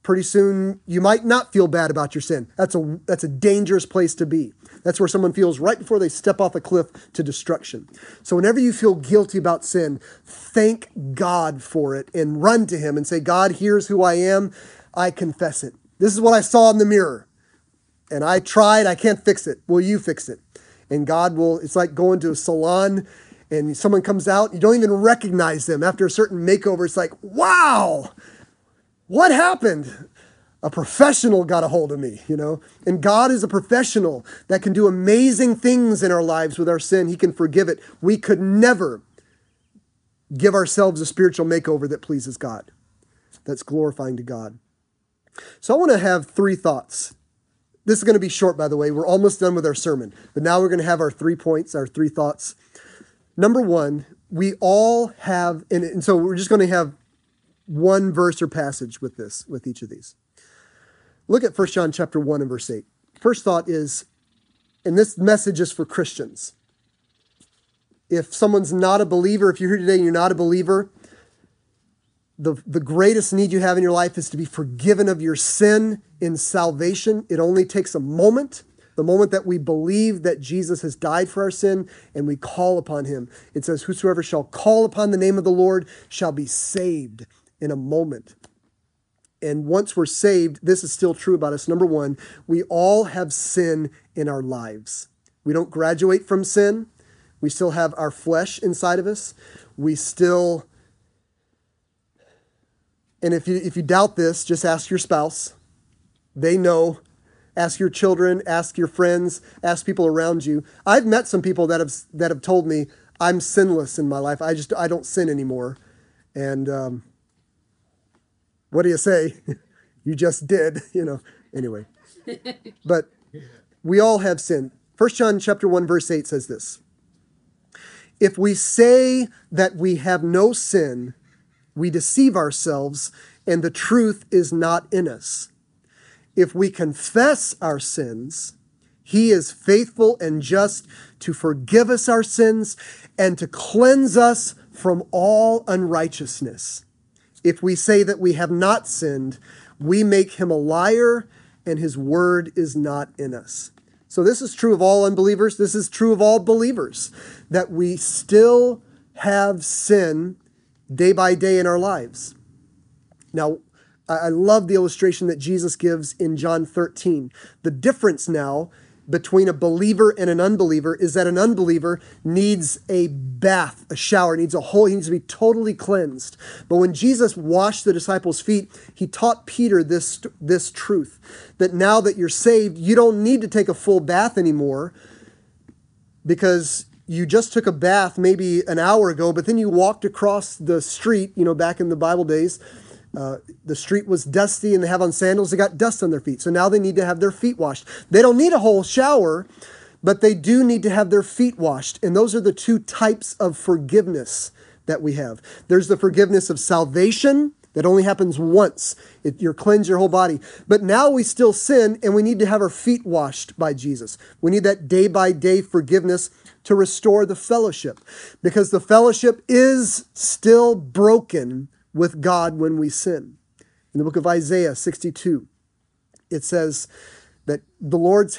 pretty soon you might not feel bad about your sin. That's a dangerous place to be. That's where someone feels right before they step off a cliff to destruction. So whenever you feel guilty about sin, thank God for it and run to him and say, God, here's who I am. I confess it. This is what I saw in the mirror. And I tried, I can't fix it. Will you fix it? And God will, it's like going to a salon and someone comes out, you don't even recognize them. After a certain makeover, it's like, wow, what happened? A professional got a hold of me, And God is a professional that can do amazing things in our lives with our sin. He can forgive it. We could never give ourselves a spiritual makeover that pleases God, that's glorifying to God. So I want to have 3 thoughts. This is going to be short, by the way. We're almost done with our sermon. But now we're going to have our 3 points, our 3 thoughts. Number 1, we all have, and so we're just going to have one verse or passage with each of these. Look at 1 John chapter 1 and verse 8. First thought is, and this message is for Christians. If someone's not a believer, if you're here today and you're not a believer, the greatest need you have in your life is to be forgiven of your sin in salvation. It only takes a moment, the moment that we believe that Jesus has died for our sin and we call upon him. It says, whosoever shall call upon the name of the Lord shall be saved in a moment. And once we're saved, this is still true about us. Number 1, we all have sin in our lives. We don't graduate from sin. We still have our flesh inside of us. We still, and if you doubt this, just ask your spouse. They know. Ask your children, ask your friends, ask people around you. I've met some people that have told me, I'm sinless in my life. I don't sin anymore. And what do you say? You just did, Anyway. But we all have sin. 1 John chapter 1 verse 8 says this. If we say that we have no sin, we deceive ourselves, and the truth is not in us. If we confess our sins, he is faithful and just to forgive us our sins and to cleanse us from all unrighteousness. If we say that we have not sinned, we make him a liar, and his word is not in us. So this is true of all unbelievers. This is true of all believers, that we still have sin day by day in our lives. Now, I love the illustration that Jesus gives in John 13. The difference now between a believer and an unbeliever is that an unbeliever needs a bath, a shower, he needs to be totally cleansed. But when Jesus washed the disciples' feet, he taught Peter this truth, that now that you're saved, you don't need to take a full bath anymore because you just took a bath maybe an hour ago, but then you walked across the street, back in the Bible days, the street was dusty and they have on sandals, they got dust on their feet. So now they need to have their feet washed. They don't need a whole shower, but they do need to have their feet washed. And those are the 2 types of forgiveness that we have. There's the forgiveness of salvation that only happens once. You're cleansed your whole body. But now we still sin and we need to have our feet washed by Jesus. We need that day by day forgiveness to restore the fellowship, because the fellowship is still broken with God when we sin. In the book of Isaiah 62, it says that the Lord's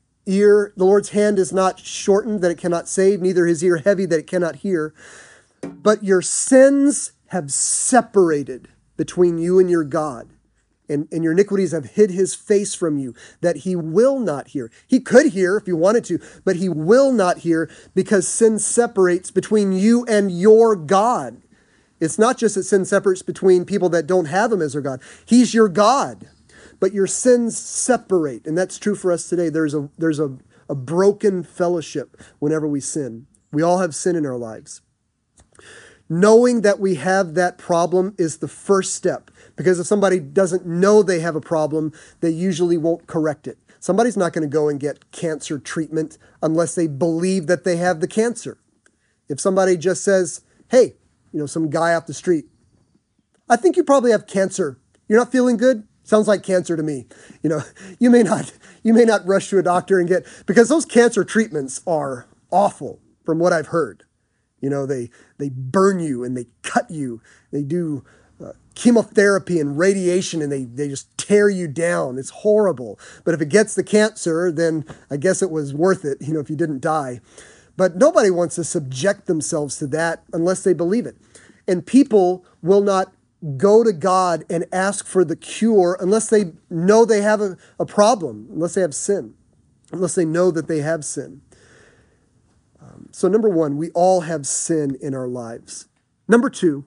hand is not shortened that it cannot save, neither his ear heavy that it cannot hear. But your sins have separated between you and your God, and your iniquities have hid his face from you, that he will not hear. He could hear if he wanted to, but he will not hear because sin separates between you and your God. It's not just that sin separates between people that don't have him as their God. He's your God, but your sins separate, and that's true for us today. There's a broken fellowship whenever we sin. We all have sin in our lives. Knowing that we have that problem is the first step, because if somebody doesn't know they have a problem, they usually won't correct it. Somebody's not going to go and get cancer treatment unless they believe that they have the cancer. If somebody just says, hey, some guy off the street, I think you probably have cancer. You're not feeling good? Sounds like cancer to me. You may not rush to a doctor and because those cancer treatments are awful from what I've heard. They burn you and they cut you. They do chemotherapy and radiation, and they just tear you down. It's horrible. But if it gets the cancer, then I guess it was worth it, if you didn't die. But nobody wants to subject themselves to that unless they believe it. And people will not go to God and ask for the cure unless they know they have a problem, unless they have sin, unless they know that they have sin. So number one, we all have sin in our lives. Number two,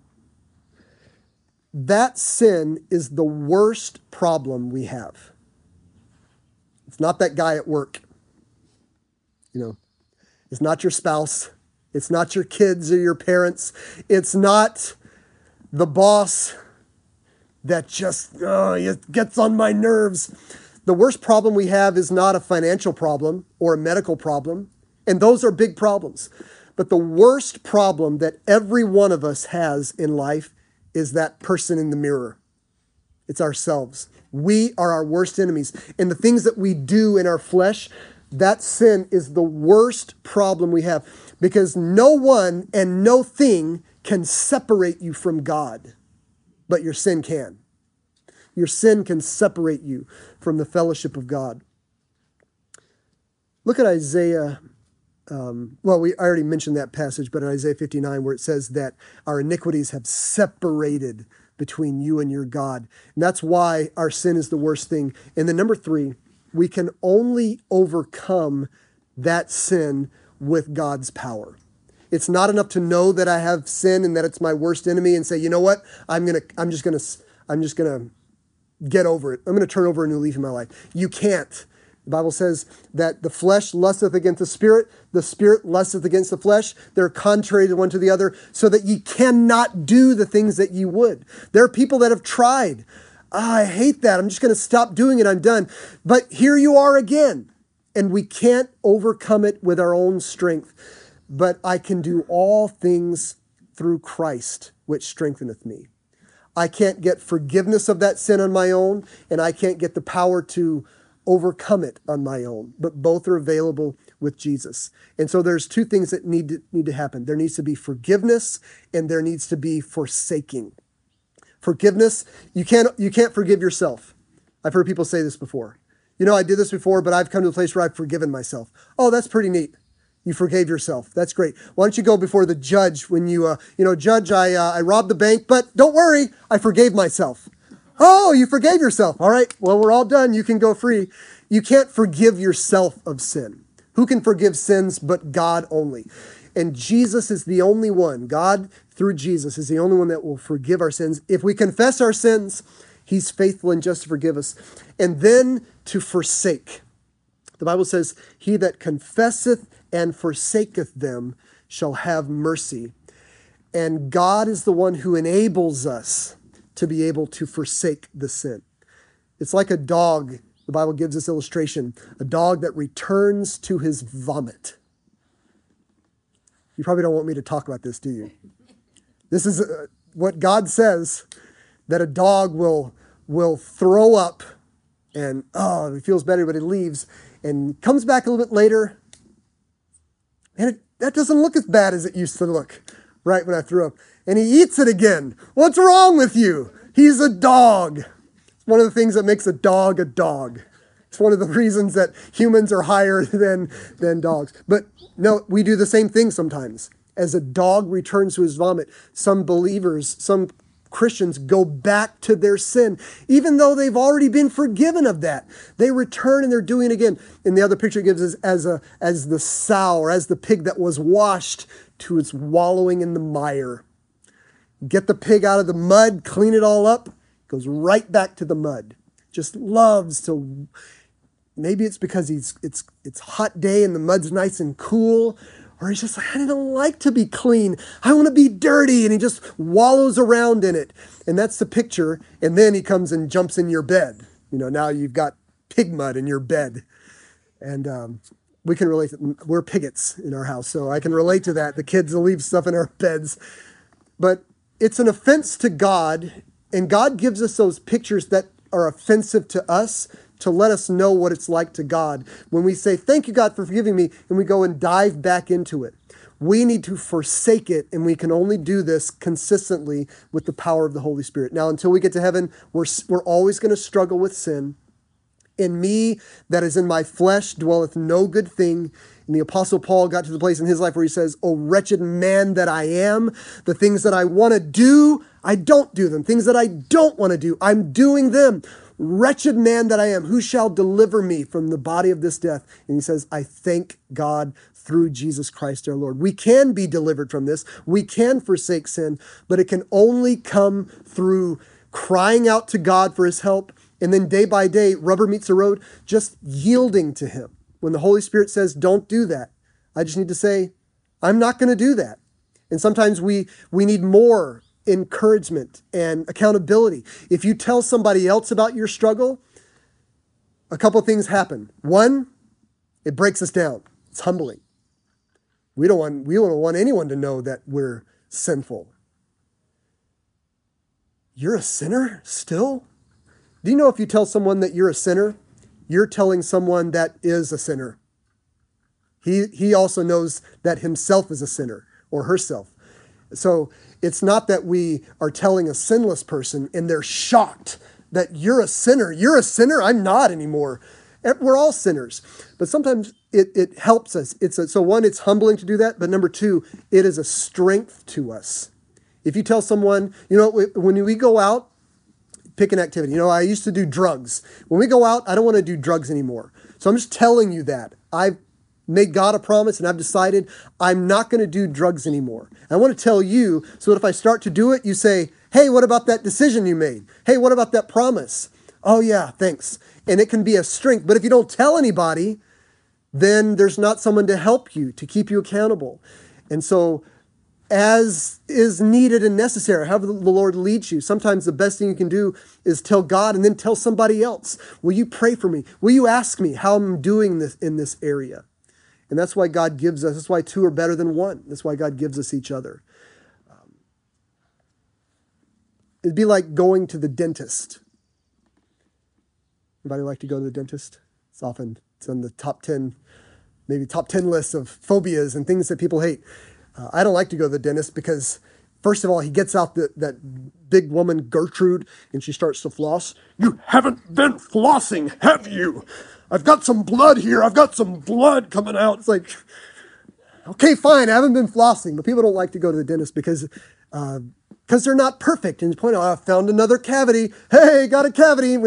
that sin is the worst problem we have. It's not that guy at work. It's not your spouse. It's not your kids or your parents. It's not the boss that just it gets on my nerves. The worst problem we have is not a financial problem or a medical problem, and those are big problems. But the worst problem that every one of us has in life is that person in the mirror. It's ourselves. We are our worst enemies. And the things that we do in our flesh, that sin is the worst problem we have, because no one and no thing can separate you from God, but your sin can. Your sin can separate you from the fellowship of God. Look at Isaiah. I already mentioned that passage, but in Isaiah 59, where it says that our iniquities have separated between you and your God. And that's why our sin is the worst thing. And then number three, we can only overcome that sin with God's power. It's not enough to know that I have sin and that it's my worst enemy and say, you know what? I'm just gonna get over it. I'm gonna turn over a new leaf in my life. You can't. The Bible says that the flesh lusteth against the spirit lusteth against the flesh. They're contrary to one to the other, so that ye cannot do the things that ye would. There are people that have tried. I hate that. I'm just going to stop doing it. I'm done. But here you are again. And we can't overcome it with our own strength. But I can do all things through Christ, which strengtheneth me. I can't get forgiveness of that sin on my own, and I can't get the power to overcome it on my own. But both are available with Jesus. And so there's two things that need to happen. There needs to be forgiveness, and there needs to be forsaking. Forgiveness, you can't forgive yourself. I've heard people say this before. I did this before, but I've come to a place where I've forgiven myself. Oh, that's pretty neat. You forgave yourself. That's great. Why don't you go before the judge when Judge, I robbed the bank, but don't worry, I forgave myself. Oh, you forgave yourself. All right, well, we're all done. You can go free. You can't forgive yourself of sin. Who can forgive sins but God only? And Jesus is the only one. God, through Jesus, is the only one that will forgive our sins. If we confess our sins, he's faithful and just to forgive us. And then to forsake. The Bible says, he that confesseth and forsaketh them shall have mercy. And God is the one who enables us to be able to forsake the sin. It's like a dog. The Bible gives this illustration. A dog that returns to his vomit. You probably don't want me to talk about this, do you? This is what God says, that a dog will throw up and, he feels better, but he leaves and comes back a little bit later. And that doesn't look as bad as it used to look, right, when I threw up. And he eats it again. What's wrong with you? He's a dog. It's one of the things that makes a dog a dog. It's one of the reasons that humans are higher than dogs. But no, we do the same thing sometimes. As a dog returns to his vomit, some believers, some Christians go back to their sin, even though they've already been forgiven of that. They return and they're doing it again. And the other picture it gives us as the sow, or as the pig that was washed to its wallowing in the mire. Get the pig out of the mud, clean it all up, goes right back to the mud. Just loves to. Maybe it's because it's hot day and the mud's nice and cool, or he's just like, I don't like to be clean. I want to be dirty, and he just wallows around in it. And that's the picture. And then he comes and jumps in your bed. Now you've got pig mud in your bed, and we can relate. We're piggets in our house, so I can relate to that. The kids will leave stuff in our beds, but it's an offense to God, and God gives us those pictures that are offensive to us to let us know what it's like to God. When we say, thank you, God, for forgiving me, and we go and dive back into it. We need to forsake it, and we can only do this consistently with the power of the Holy Spirit. Now, until we get to heaven, we're always going to struggle with sin. In me that is in my flesh dwelleth no good thing. And the Apostle Paul got to the place in his life where he says, "O wretched man that I am, the things that I want to do, I don't do them. Things that I don't want to do, I'm doing them. Wretched man that I am, who shall deliver me from the body of this death?" And he says, I thank God through Jesus Christ our Lord. We can be delivered from this. We can forsake sin, but it can only come through crying out to God for his help. And then day by day, rubber meets the road, just yielding to him. When the Holy Spirit says, don't do that, I just need to say, I'm not going to do that. And sometimes we need more encouragement and accountability. If you tell somebody else about your struggle, a couple of things happen. One, it breaks us down. It's humbling. We don't want anyone to know that we're sinful. You're a sinner still? Do you know if you tell someone that you're a sinner, you're telling someone that is a sinner? He also knows that himself is a sinner, or herself. So it's not that we are telling a sinless person and they're shocked that you're a sinner. You're a sinner? I'm not anymore. We're all sinners. But sometimes it helps us. So one, it's humbling to do that. But number two, it is a strength to us. If you tell someone, when we go out, pick an activity. I used to do drugs. When we go out, I don't want to do drugs anymore. So I'm just telling you that. I've made God a promise and I've decided I'm not going to do drugs anymore. I want to tell you so that if I start to do it, you say, hey, what about that decision you made? Hey, what about that promise? Oh yeah, thanks. And it can be a strength. But if you don't tell anybody, then there's not someone to help you, to keep you accountable. And so as is needed and necessary, however the Lord leads you. Sometimes the best thing you can do is tell God and then tell somebody else. Will you pray for me? Will you ask me how I'm doing this in this area? And that's why God gives us, that's why two are better than one. That's why God gives us each other. It'd be like going to the dentist. Anybody like to go to the dentist? It's on the top 10 lists of phobias and things that people hate. I don't like to go to the dentist because, first of all, he gets out that big woman, Gertrude, and she starts to floss. You haven't been flossing, have you? I've got some blood here. I've got some blood coming out. It's like, okay, fine, I haven't been flossing. But people don't like to go to the dentist because they're not perfect. And you point out, I found another cavity. Hey, got a cavity.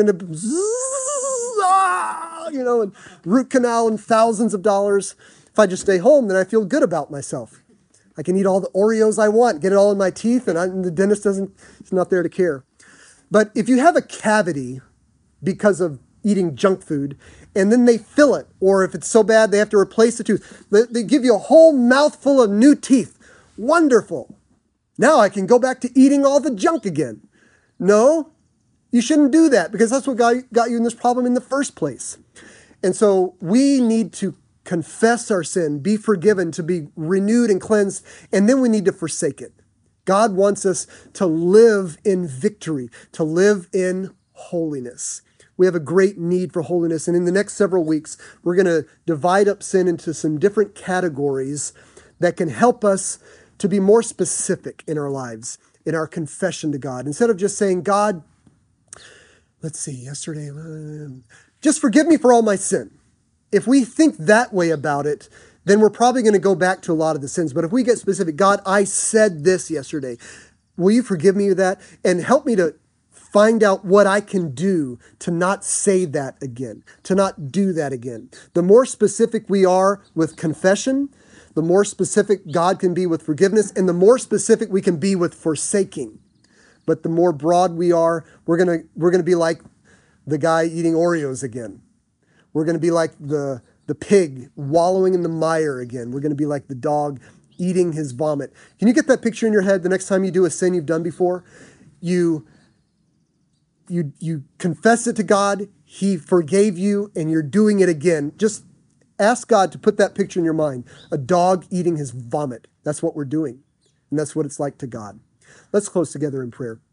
And root canal and thousands of dollars. If I just stay home, then I feel good about myself. I can eat all the Oreos I want, get it all in my teeth, and the dentist is not there to care. But if you have a cavity because of eating junk food, and then they fill it, or if it's so bad they have to replace the tooth, they give you a whole mouthful of new teeth. Wonderful. Now I can go back to eating all the junk again. No, you shouldn't do that because that's what got you in this problem in the first place. And so we need to confess our sin, be forgiven, to be renewed and cleansed, and then we need to forsake it. God wants us to live in victory, to live in holiness. We have a great need for holiness, and in the next several weeks, we're going to divide up sin into some different categories that can help us to be more specific in our lives, in our confession to God. Instead of just saying, God, yesterday, just forgive me for all my sin. If we think that way about it, then we're probably going to go back to a lot of the sins. But if we get specific, God, I said this yesterday. Will you forgive me of that? And help me to find out what I can do to not say that again, to not do that again. The more specific we are with confession, the more specific God can be with forgiveness, and the more specific we can be with forsaking. But the more broad we are, we're gonna be like the guy eating Oreos again. We're going to be like the pig wallowing in the mire again. We're going to be like the dog eating his vomit. Can you get that picture in your head the next time you do a sin you've done before? You confess it to God, He forgave you, and you're doing it again. Just ask God to put that picture in your mind. A dog eating his vomit. That's what we're doing. And that's what it's like to God. Let's close together in prayer.